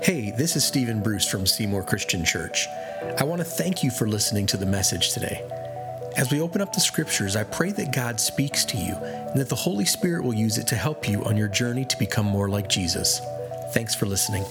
Hey, this is Stephen Bruce from Seymour Christian Church. I want to thank you for listening to the message today. As we open up the scriptures, I pray that God speaks to you and that the Holy Spirit will use it to help you on your journey to become more like Jesus. Thanks for listening.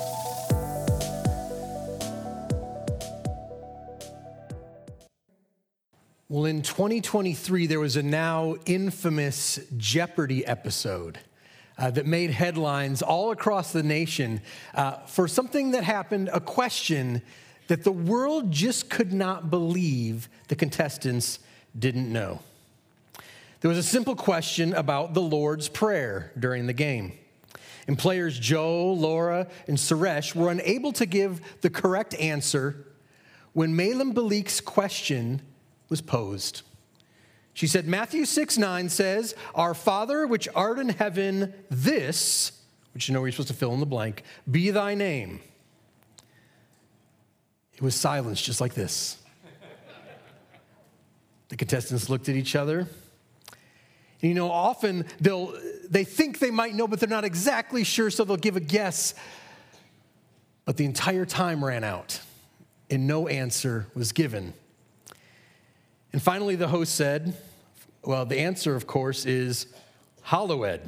Well, in 2023, there was a now infamous Jeopardy episode that made headlines all across the nation for something that happened, a question that the world just could not believe the contestants didn't know. There was a simple question about the Lord's Prayer during the game. And players Joe, Laura, and Suresh were unable to give the correct answer when Maylin Balik's question was posed. She said, Matthew 6:9 says, Our Father which art in heaven, this, which you know where you're supposed to fill in the blank, be thy name. It was silence just like this. The contestants looked at each other. And you know, often they think they might know, but they're not exactly sure, so they'll give a guess. But the entire time ran out, and no answer was given. And finally, the host said, well, the answer, of course, is Hallowed.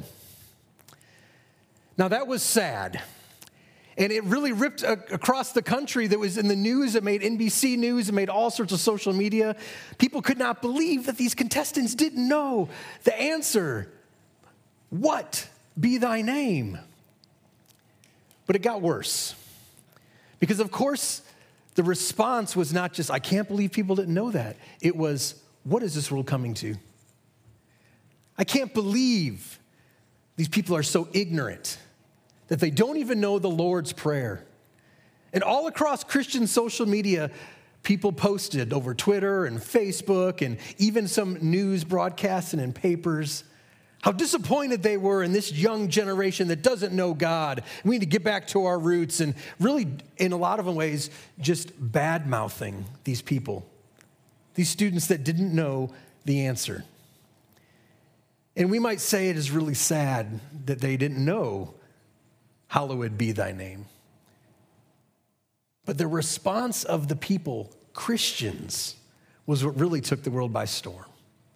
Now, that was sad. And it really ripped across the country. That was in the news. It made NBC News. It made all sorts of social media. People could not believe that these contestants didn't know the answer. What be thy name? But it got worse. Because, of course, the response was not just, I can't believe people didn't know that. It was, what is this world coming to? I can't believe these people are so ignorant that they don't even know the Lord's Prayer. And all across Christian social media, people posted over Twitter and Facebook and even some news broadcasts and in papers how disappointed they were in this young generation that doesn't know God. We need to get back to our roots, and really, in a lot of ways, just bad-mouthing these people, these students that didn't know the answer. And we might say it is really sad that they didn't know, hallowed be thy name. But the response of the people, Christians, was what really took the world by storm.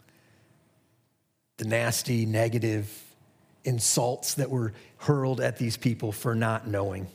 The nasty, negative insults that were hurled at these people for not knowing.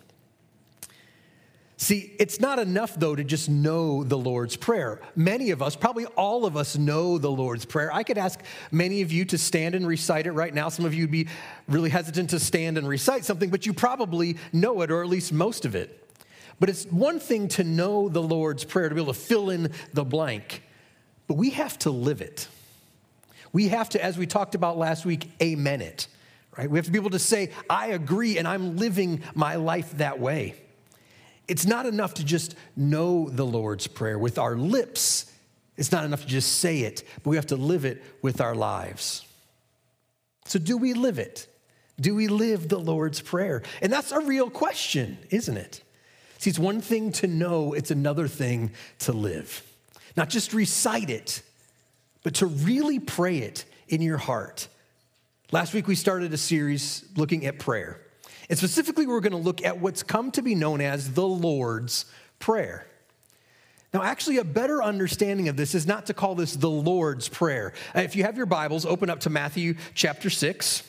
See, it's not enough, though, to just know the Lord's Prayer. Many of us, probably all of us, know the Lord's Prayer. I could ask many of you to stand and recite it right now. Some of you would be really hesitant to stand and recite something, but you probably know it, or at least most of it. But it's one thing to know the Lord's Prayer, to be able to fill in the blank, but we have to live it. We have to, as we talked about last week, amen it, right? We have to be able to say, I agree, and I'm living my life that way. It's not enough to just know the Lord's Prayer with our lips. It's not enough to just say it, but we have to live it with our lives. So do we live it? Do we live the Lord's Prayer? And that's a real question, isn't it? See, it's one thing to know, it's another thing to live. Not just recite it, but to really pray it in your heart. Last week, we started a series looking at prayer. And specifically, we're going to look at what's come to be known as the Lord's Prayer. Now, actually, a better understanding of this is not to call this the Lord's Prayer. If you have your Bibles, open up to Matthew chapter 6.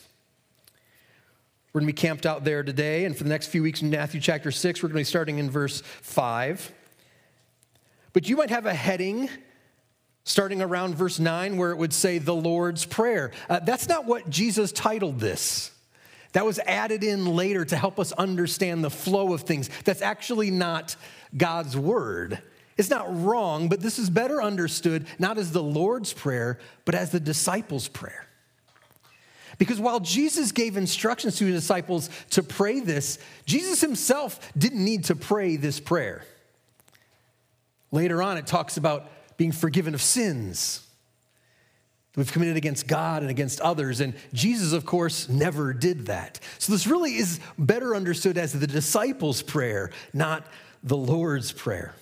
We're going to be camped out there today, and for the next few weeks in Matthew chapter 6, we're going to be starting in verse 5. But you might have a heading starting around verse 9, where it would say the Lord's Prayer. That's not what Jesus titled this. That was added in later to help us understand the flow of things. That's actually not God's word. It's not wrong, but this is better understood not as the Lord's Prayer, but as the disciples' prayer. Because while Jesus gave instructions to his disciples to pray this, Jesus himself didn't need to pray this prayer. Later on, it talks about being forgiven of sins we've committed against God and against others. And Jesus, of course, never did that. So this really is better understood as the disciples' prayer, not the Lord's Prayer.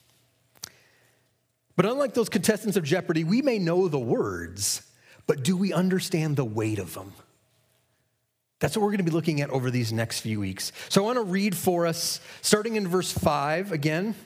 But unlike those contestants of Jeopardy, we may know the words, but do we understand the weight of them? That's what we're going to be looking at over these next few weeks. So I want to read for us, starting in verse 5 again.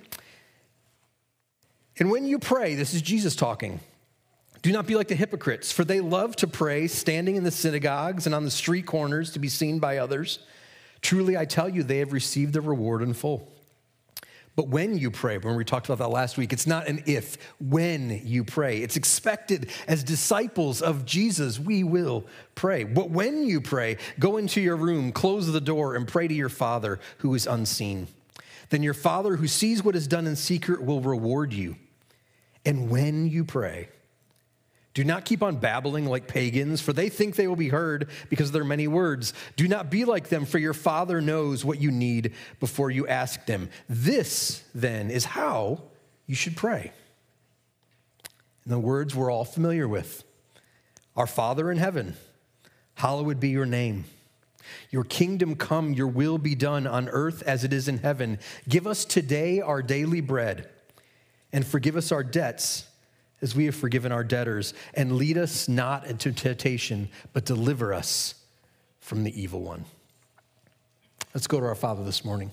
And when you pray, this is Jesus talking, do not be like the hypocrites, for they love to pray standing in the synagogues and on the street corners to be seen by others. Truly, I tell you, they have received the reward in full. But when you pray, when we talked about that last week, it's not an if, when you pray. It's expected as disciples of Jesus, we will pray. But when you pray, go into your room, close the door, and pray to your Father who is unseen. Then your Father who sees what is done in secret will reward you. And when you pray, do not keep on babbling like pagans, for they think they will be heard because of their many words. Do not be like them, for your Father knows what you need before you ask them. This, then, is how you should pray. And the words we're all familiar with. Our Father in heaven, hallowed be your name. Your kingdom come, your will be done on earth as it is in heaven. Give us today our daily bread, and forgive us our debts as we have forgiven our debtors, and lead us not into temptation, but deliver us from the evil one. Let's go to our Father this morning.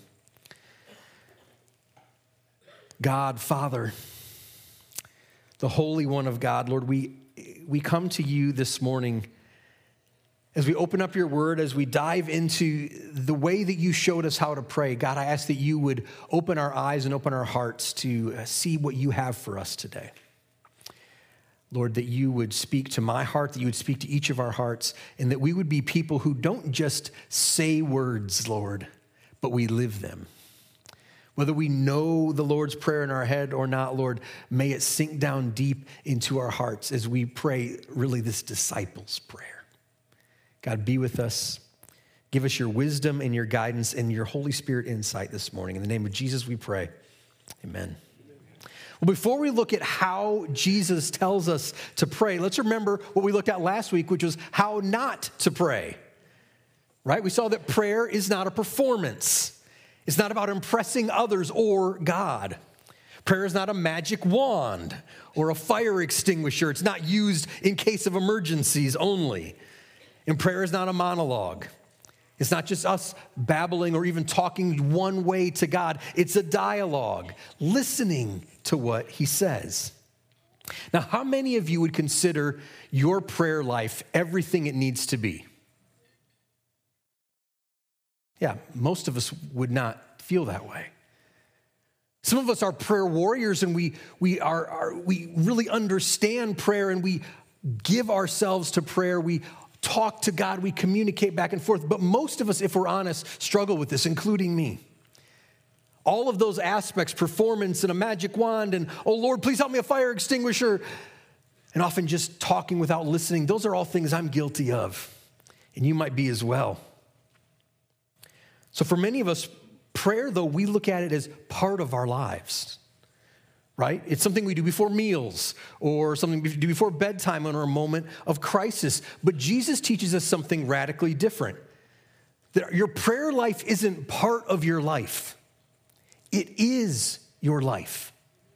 God, Father, the Holy One of God, Lord, we come to you this morning as we open up your word, as we dive into the way that you showed us how to pray. God, I ask that you would open our eyes and open our hearts to see what you have for us today. Lord, that you would speak to my heart, that you would speak to each of our hearts, and that we would be people who don't just say words, Lord, but we live them. Whether we know the Lord's Prayer in our head or not, Lord, may it sink down deep into our hearts as we pray really this disciples' prayer. God, be with us. Give us your wisdom and your guidance and your Holy Spirit insight this morning. In the name of Jesus, we pray. Amen. Well, before we look at how Jesus tells us to pray, let's remember what we looked at last week, which was how not to pray, right? We saw that prayer is not a performance. It's not about impressing others or God. Prayer is not a magic wand or a fire extinguisher. It's not used in case of emergencies only. And prayer is not a monologue. It's not just us babbling or even talking one way to God. It's a dialogue, listening to what he says. Now, how many of you would consider your prayer life everything it needs to be? Yeah, most of us would not feel that way. Some of us are prayer warriors, and we really understand prayer, and we give ourselves to prayer. We talk to God, we communicate back and forth. But most of us, if we're honest, struggle with this, including me. All of those aspects, performance and a magic wand and, oh Lord, please help me, a fire extinguisher, and often just talking without listening, those are all things I'm guilty of, and you might be as well. So for many of us, prayer, though, we look at it as part of our lives. Right? It's something we do before meals or something we do before bedtime or a moment of crisis. But Jesus teaches us something radically different. That your prayer life isn't part of your life. It is your life.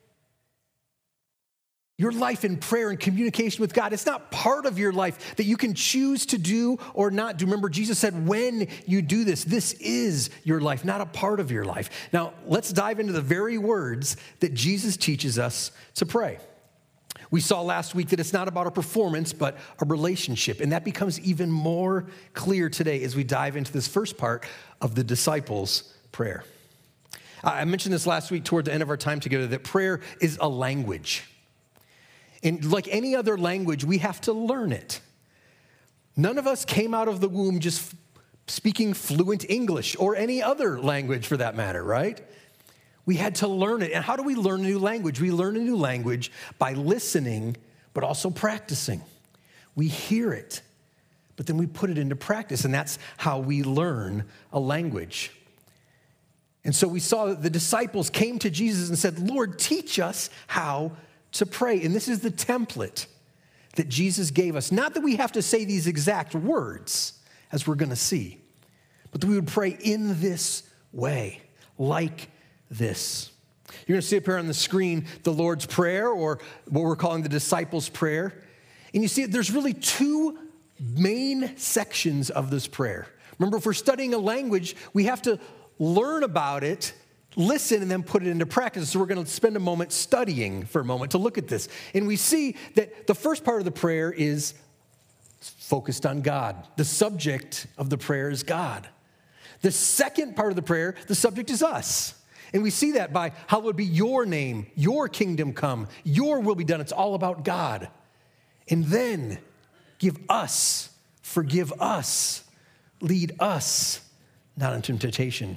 Your life in prayer and communication with God, it's not part of your life that you can choose to do or not do. Remember, Jesus said, when you do this, this is your life, not a part of your life. Now, let's dive into the very words that Jesus teaches us to pray. We saw last week that it's not about a performance, but a relationship. And that becomes even more clear today as we dive into this first part of the disciples' prayer. I mentioned this last week toward the end of our time together, that prayer is a language. And like any other language, we have to learn it. None of us came out of the womb just speaking fluent English or any other language for that matter, right? We had to learn it. And how do we learn a new language? We learn a new language by listening, but also practicing. We hear it, but then we put it into practice, and that's how we learn a language. And so we saw that the disciples came to Jesus and said, Lord, teach us how to pray. And this is the template that Jesus gave us. Not that we have to say these exact words, as we're going to see, but that we would pray in this way, like this. You're going to see up here on the screen the Lord's Prayer, or what we're calling the disciples' prayer. And you see, there's really two main sections of this prayer. Remember, if we're studying a language, we have to learn about it, listen, and then put it into practice. So we're going to spend a moment studying for a moment to look at this. And we see that the first part of the prayer is focused on God. The subject of the prayer is God. The second part of the prayer, the subject is us. And we see that by hallowed be your name, your kingdom come, your will be done. It's all about God. And then give us, forgive us, lead us not into temptation.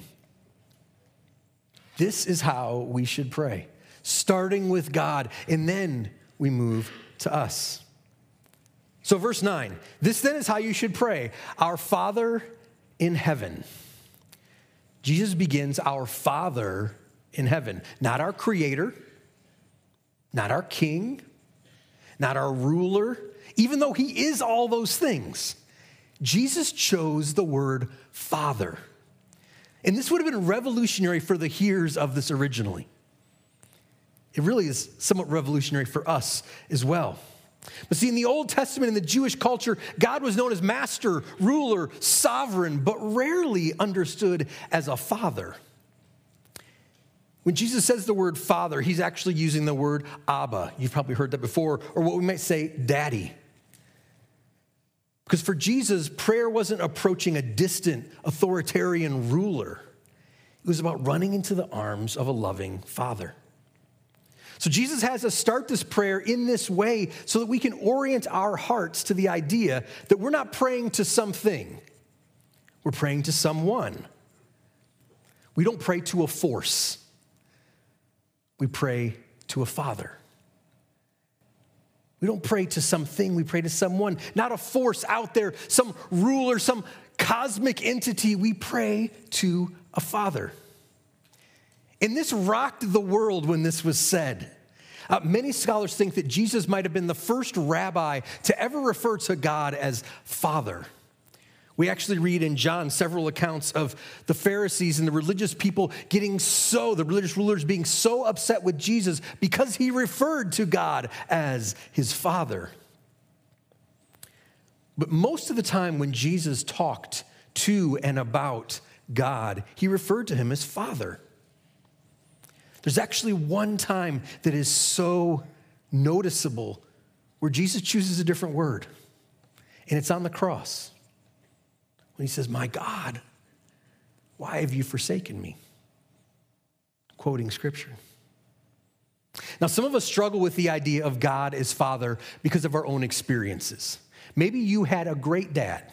This is how we should pray, starting with God, and then we move to us. So verse 9, this then is how you should pray. Our Father in heaven. Jesus begins our Father in heaven, not our creator, not our king, not our ruler, even though he is all those things. Jesus chose the word Father. And this would have been revolutionary for the hearers of this originally. It really is somewhat revolutionary for us as well. But see, in the Old Testament, in the Jewish culture, God was known as master, ruler, sovereign, but rarely understood as a father. When Jesus says the word father, he's actually using the word Abba. You've probably heard that before, or what we might say, daddy. Because for Jesus, prayer wasn't approaching a distant, authoritarian ruler. It was about running into the arms of a loving father. So Jesus has us start this prayer in this way so that we can orient our hearts to the idea that we're not praying to something. We're praying to someone. We don't pray to a force. We pray to a father. We don't pray to something, we pray to someone, not a force out there, some ruler, some cosmic entity. We pray to a father. And this rocked the world when this was said. Many scholars think that Jesus might have been the first rabbi to ever refer to God as Father. We actually read in John several accounts of the Pharisees and the religious people the religious rulers being so upset with Jesus because he referred to God as his Father. But most of the time when Jesus talked to and about God, he referred to him as Father. There's actually one time that is so noticeable where Jesus chooses a different word, and it's on the cross. When he says, "My God, why have you forsaken me?" Quoting scripture. Now, some of us struggle with the idea of God as Father because of our own experiences. Maybe you had a great dad,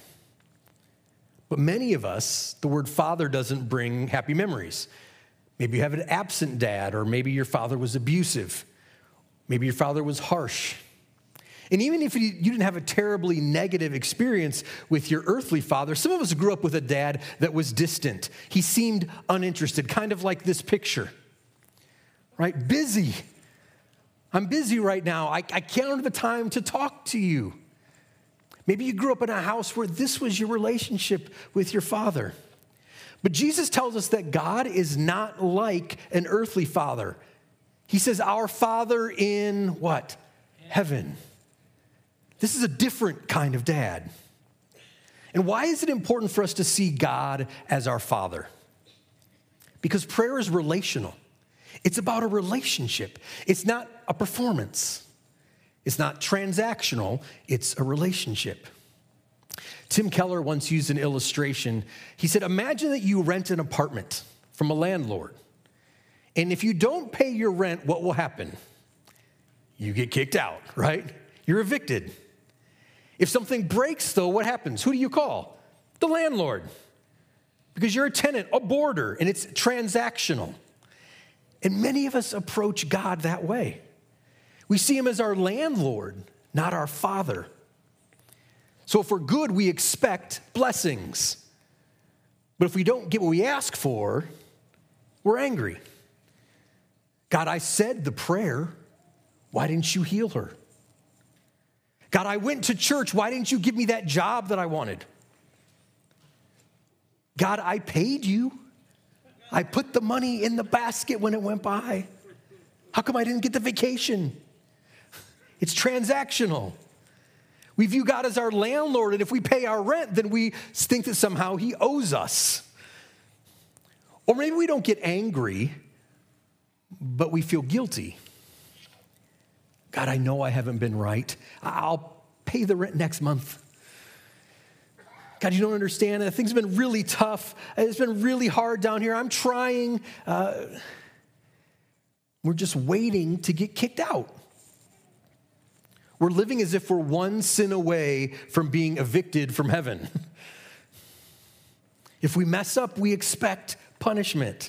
but many of us, the word father doesn't bring happy memories. Maybe you have an absent dad, or maybe your father was abusive. Maybe your father was harsh. And even if you didn't have a terribly negative experience with your earthly father, some of us grew up with a dad that was distant. He seemed uninterested, kind of like this picture, right? Busy. I'm busy right now. I can't have the time to talk to you. Maybe you grew up in a house where this was your relationship with your father. But Jesus tells us that God is not like an earthly father. He says, our Father in what? Heaven. This is a different kind of dad. And why is it important for us to see God as our Father? Because prayer is relational. It's about a relationship. It's not a performance. It's not transactional. It's a relationship. Tim Keller once used an illustration. He said, imagine that you rent an apartment from a landlord. And if you don't pay your rent, what will happen? You get kicked out, right? You're evicted. If something breaks, though, what happens? Who do you call? The landlord. Because you're a tenant, a boarder, and it's transactional. And many of us approach God that way. We see him as our landlord, not our father. So if we're good, we expect blessings. But if we don't get what we ask for, we're angry. God, I said the prayer. Why didn't you heal her? God, I went to church. Why didn't you give me that job that I wanted? God, I paid you. I put the money in the basket when it went by. How come I didn't get the vacation? It's transactional. We view God as our landlord, and if we pay our rent, then we think that somehow he owes us. Or maybe we don't get angry, but we feel guilty. God, I know I haven't been right. I'll pay the rent next month. God, you don't understand. Things have been really tough. It's been really hard down here. I'm trying. We're just waiting to get kicked out. We're living as if we're one sin away from being evicted from heaven. If we mess up, we expect punishment.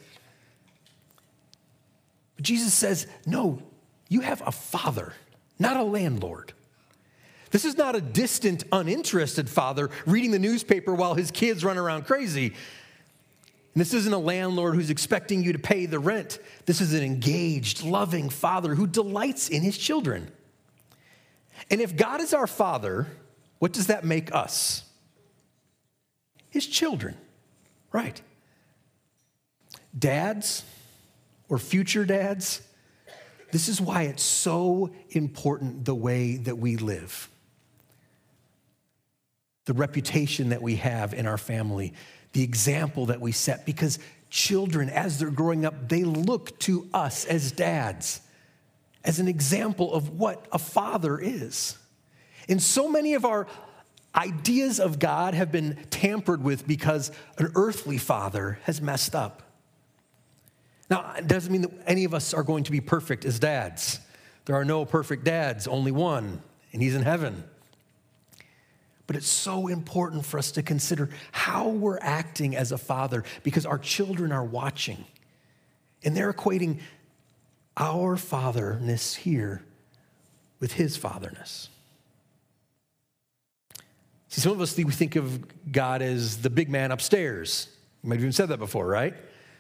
But Jesus says, no, you have a father, not a landlord. This is not a distant, uninterested father reading the newspaper while his kids run around crazy. And this isn't a landlord who's expecting you to pay the rent. This is an engaged, loving father who delights in his children. And if God is our father, what does that make us? His children, right? Dads or future dads, this is why it's so important the way that we live. The reputation that we have in our family, the example that we set, because children, as they're growing up, they look to us as dads as an example of what a father is. And so many of our ideas of God have been tampered with because an earthly father has messed up. Now, it doesn't mean that any of us are going to be perfect as dads. There are no perfect dads, only one, and he's in heaven. But it's so important for us to consider how we're acting as a father because our children are watching. And they're equating our fatherness here with his fatherness. See, some of us we think of God as the big man upstairs. You might have even said that before, right?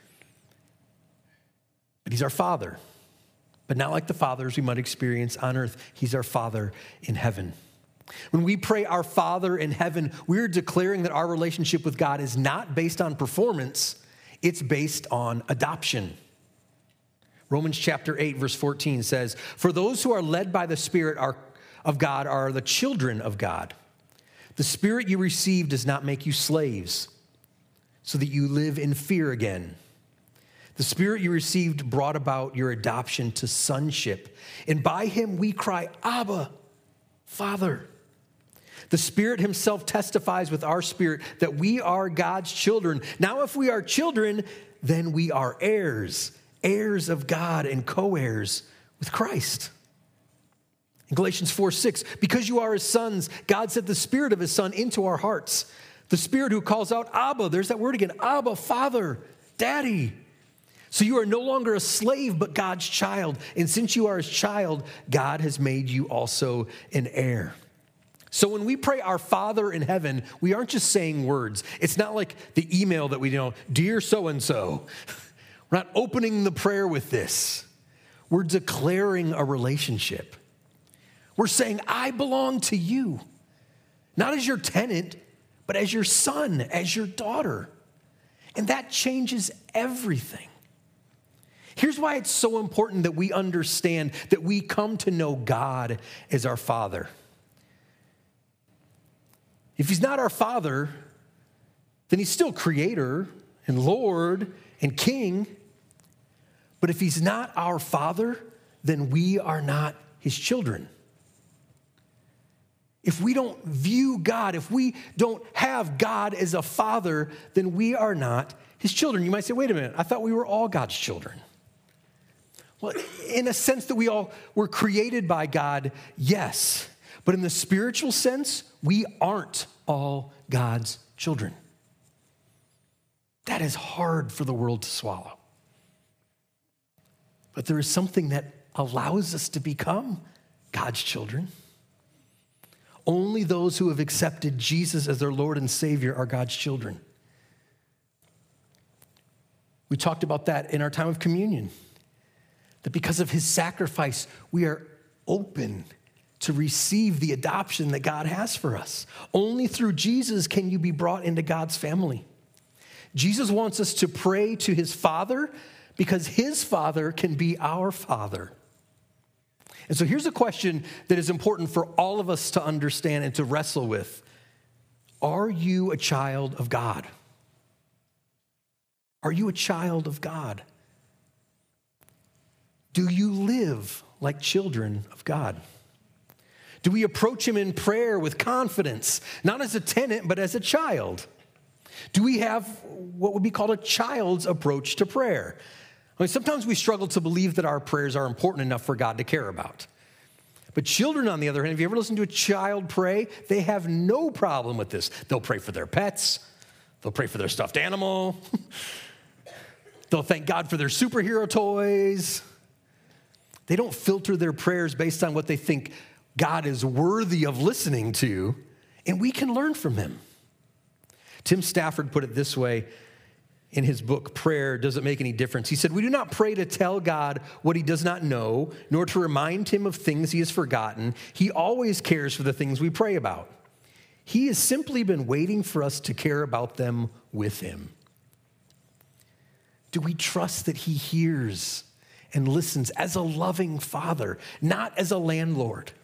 But he's our father. But not like the fathers we might experience on earth. He's our Father in heaven. When we pray our Father in heaven, we're declaring that our relationship with God is not based on performance, it's based on adoption. Romans chapter 8, verse 14 says, "For those who are led by the Spirit of God are the children of God. The Spirit you received does not make you slaves, so that you live in fear again. The Spirit you received brought about your adoption to sonship, and by him we cry, Abba, Father." The Spirit himself testifies with our spirit that we are God's children. Now, if we are children, then we are heirs, heirs of God and co-heirs with Christ. In Galatians 4:6, because you are his sons, God sent the Spirit of his Son into our hearts. The Spirit who calls out, Abba, there's that word again, Abba, Father, Daddy. So you are no longer a slave, but God's child. And since you are his child, God has made you also an heir. So when we pray our Father in heaven, we aren't just saying words. It's not like the email that we know, dear so-and-so. We're not opening the prayer with this. We're declaring a relationship. We're saying, I belong to you, not as your tenant, but as your son, as your daughter. And that changes everything. Here's why it's so important that we understand that we come to know God as our Father. If he's not our Father, then he's still Creator and Lord and King. But if he's not our Father, then we are not his children. If we don't view God, if we don't have God as a father, then we are not his children. You might say, wait a minute, I thought we were all God's children. Well, in a sense that we all were created by God, yes. But in the spiritual sense, we aren't all God's children. That is hard for the world to swallow. But there is something that allows us to become God's children. Only those who have accepted Jesus as their Lord and Savior are God's children. We talked about that in our time of communion. That because of his sacrifice, we are open to receive the adoption that God has for us. Only through Jesus can you be brought into God's family. Jesus wants us to pray to his Father because his Father can be our Father. And so here's a question that is important for all of us to understand and to wrestle with. Are you a child of God? Are you a child of God? Do you live like children of God? Do we approach him in prayer with confidence, not as a tenant, but as a child? Do we have what would be called a child's approach to prayer? I mean, sometimes we struggle to believe that our prayers are important enough for God to care about. But children, on the other hand, have you ever listened to a child pray? They have no problem with this. They'll pray for their pets. They'll pray for their stuffed animal. They'll thank God for their superhero toys. They don't filter their prayers based on what they think God is worthy of listening to, and we can learn from him. Tim Stafford put it this way in his book, Prayer Doesn't Make Any Difference. He said, "We do not pray to tell God what he does not know, nor to remind him of things he has forgotten. He always cares for the things we pray about. He has simply been waiting for us to care about them with him." Do we trust that he hears and listens as a loving father, not as a landlord?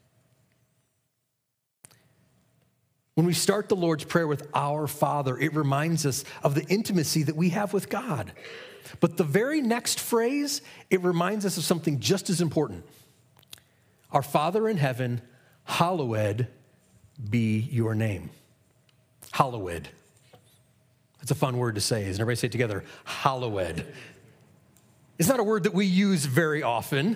When we start the Lord's Prayer with Our Father, it reminds us of the intimacy that we have with God. But the very next phrase, it reminds us of something just as important. Our Father in heaven, hallowed be your name. Hallowed. That's a fun word to say. Isn't everybody say it together? Hallowed. It's not a word that we use very often.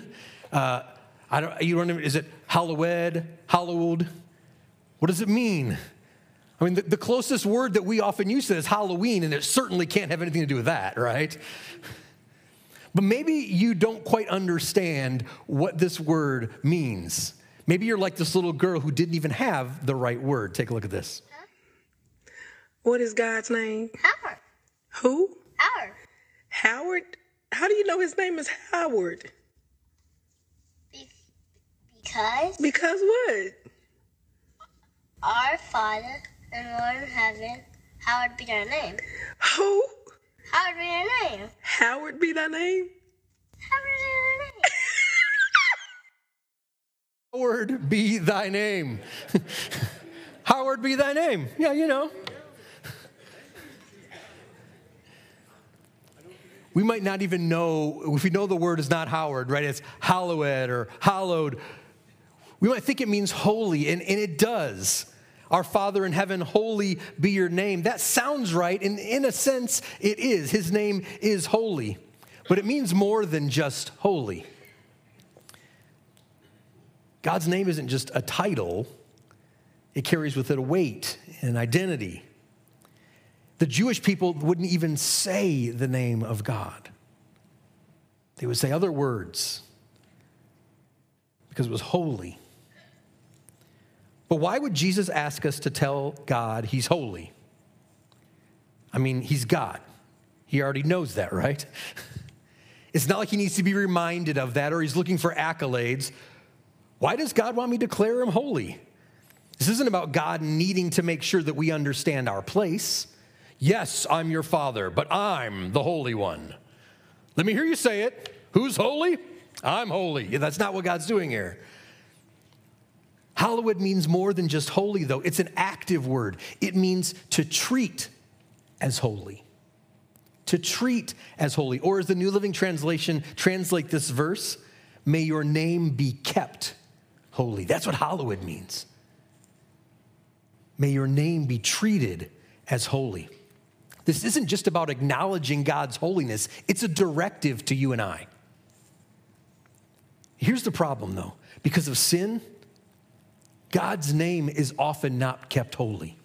Is it hallowed? Hallowed? What does it mean? I mean, the closest word that we often use to it is Halloween, and it certainly can't have anything to do with that, right? But maybe you don't quite understand what this word means. Maybe you're like this little girl who didn't even have the right word. Take a look at this. What is God's name? Howard. Who? Howard. Howard? How do you know his name is Howard? Because Because what? our Father and Lord in heaven, hallowed be thy name. Who? Hallowed be thy name. Howard be thy name? Hallowed be thy name. Howard be thy name. Howard be thy name. Yeah, you know. We might not even know, if we know the word is not Howard, right? It's hallowed or hallowed. We might think it means holy, and it does. Our Father in heaven, holy be your name. That sounds right, and in a sense, it is. His name is holy, but it means more than just holy. God's name isn't just a title. It carries with it a weight and an identity. The Jewish people wouldn't even say the name of God. They would say other words because it was holy. But why would Jesus ask us to tell God he's holy? I mean, he's God. He already knows that, right? It's not like he needs to be reminded of that or he's looking for accolades. Why does God want me to declare him holy? This isn't about God needing to make sure that we understand our place. Yes, I'm your Father, but I'm the Holy One. Let me hear you say it. Who's holy? I'm holy. Yeah, that's not what God's doing here. Hallowed means more than just holy, though. It's an active word. It means to treat as holy. To treat as holy. Or as the New Living Translation translate this verse, may your name be kept holy. That's what hallowed means. May your name be treated as holy. This isn't just about acknowledging God's holiness. It's a directive to you and I. Here's the problem, though. Because of sin, God's name is often not kept holy.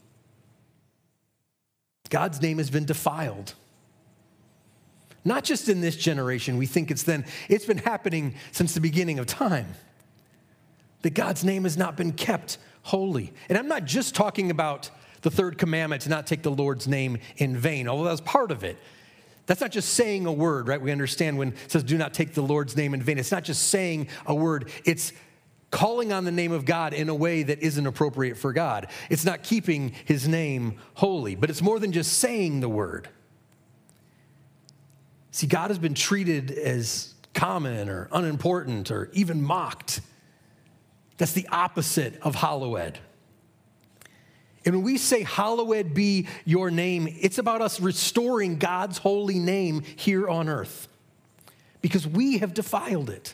God's name has been defiled. Not just in this generation. We think it's been happening since the beginning of time. That God's name has not been kept holy. And I'm not just talking about the third commandment to not take the Lord's name in vain, although that's part of it. That's not just saying a word, right? We understand when it says do not take the Lord's name in vain. It's not just saying a word. It's calling on the name of God in a way that isn't appropriate for God. It's not keeping his name holy, but it's more than just saying the word. See, God has been treated as common or unimportant or even mocked. That's the opposite of hallowed. And when we say, hallowed be your name, it's about us restoring God's holy name here on earth because we have defiled it.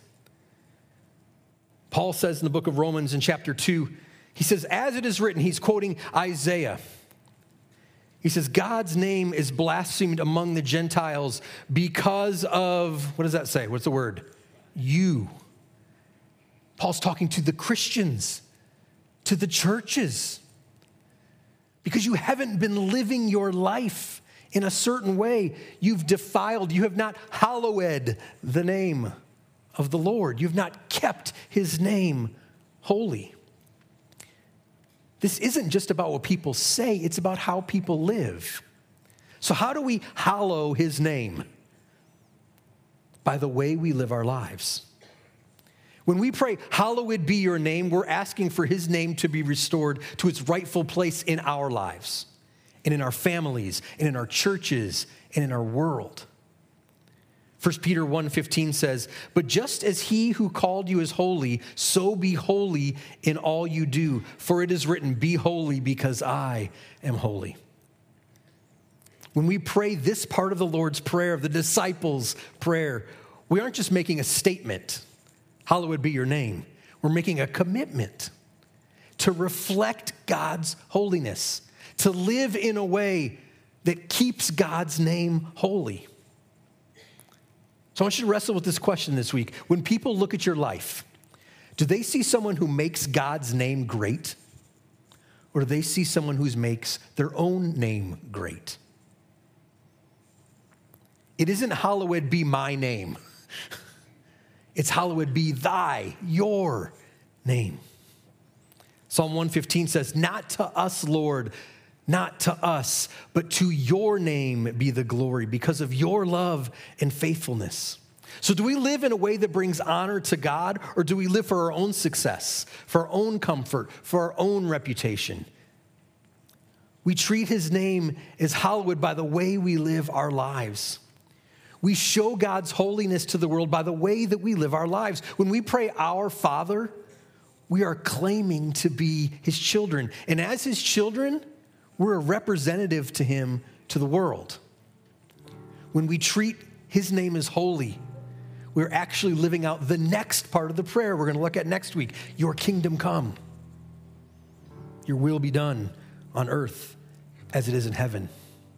Paul says in the book of Romans in chapter 2, he says, as it is written, he's quoting Isaiah. He says, God's name is blasphemed among the Gentiles because of, what does that say? What's the word? You. Paul's talking to the Christians, to the churches. Because you haven't been living your life in a certain way. You've defiled, you have not hallowed the name of the Lord. You've not kept his name holy. This isn't just about what people say, it's about how people live. So how do we hallow his name? By the way we live our lives. When we pray, hallowed be your name, we're asking for his name to be restored to its rightful place in our lives, and in our families, and in our churches, and in our world. 1 Peter 1:15 says, but just as he who called you is holy, so be holy in all you do. For it is written, be holy because I am holy. When we pray this part of the Lord's Prayer, the disciples' prayer, we aren't just making a statement, hallowed be your name. We're making a commitment to reflect God's holiness, to live in a way that keeps God's name holy. So I want you to wrestle with this question this week. When people look at your life, do they see someone who makes God's name great? Or do they see someone who makes their own name great? It isn't hallowed be my name. It's hallowed be your name. Psalm 115 says, not to us, Lord, not to us, but to your name be the glory because of your love and faithfulness. So do we live in a way that brings honor to God, or do we live for our own success, for our own comfort, for our own reputation? We treat his name as hallowed by the way we live our lives. We show God's holiness to the world by the way that we live our lives. When we pray, our Father, we are claiming to be his children. And as his children, we're a representative to him to the world. When we treat his name as holy, we're actually living out the next part of the prayer we're going to look at next week. Your kingdom come. Your will be done on earth as it is in heaven.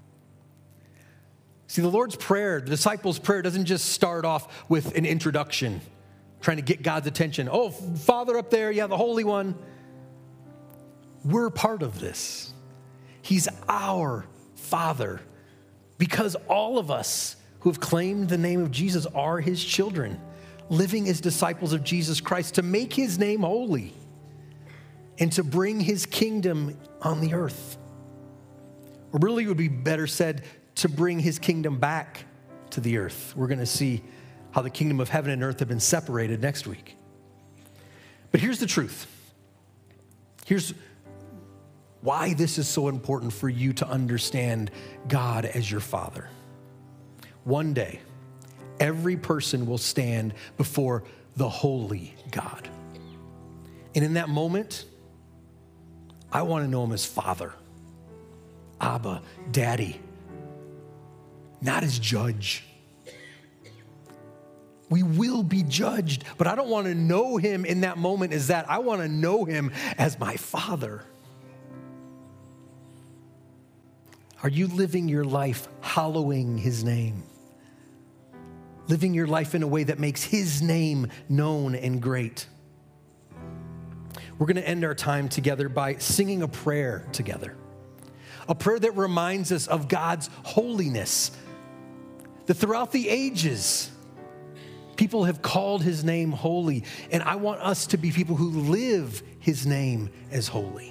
See, the Lord's Prayer, the disciples' prayer, doesn't just start off with an introduction, trying to get God's attention. Oh, Father up there, yeah, the Holy One. We're part of this. He's our Father because all of us who have claimed the name of Jesus are his children, living as disciples of Jesus Christ to make his name holy and to bring his kingdom on the earth. Or really it would be better said, to bring his kingdom back to the earth. We're going to see how the kingdom of heaven and earth have been separated next week. But here's the truth. Here's why this is so important for you to understand God as your Father. One day, every person will stand before the holy God. And in that moment, I want to know him as Father, Abba, Daddy, not as judge. We will be judged, but I don't want to know him in that moment as that. I want to know him as my Father. Are you living your life hallowing his name? Living your life in a way that makes his name known and great? We're going to end our time together by singing a prayer together. A prayer that reminds us of God's holiness. That throughout the ages, people have called his name holy. And I want us to be people who live his name as holy.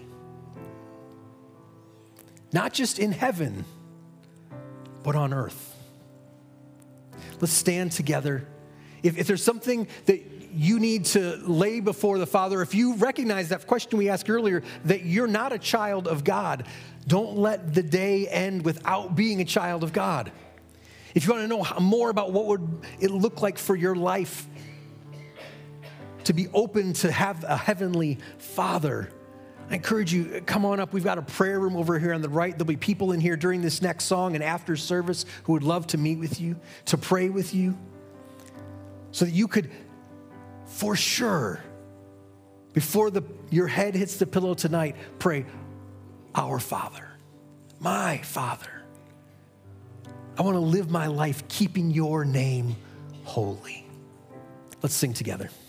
Not just in heaven, but on earth. Let's stand together. If there's something that you need to lay before the Father, if you recognize that question we asked earlier, that you're not a child of God, don't let the day end without being a child of God. If you want to know more about what would it look like for your life to be open to have a heavenly Father, I encourage you, come on up. We've got a prayer room over here on the right. There'll be people in here during this next song and after service who would love to meet with you, to pray with you, so that you could, for sure, before your head hits the pillow tonight, pray, our Father, my Father. I want to live my life keeping your name holy. Let's sing together.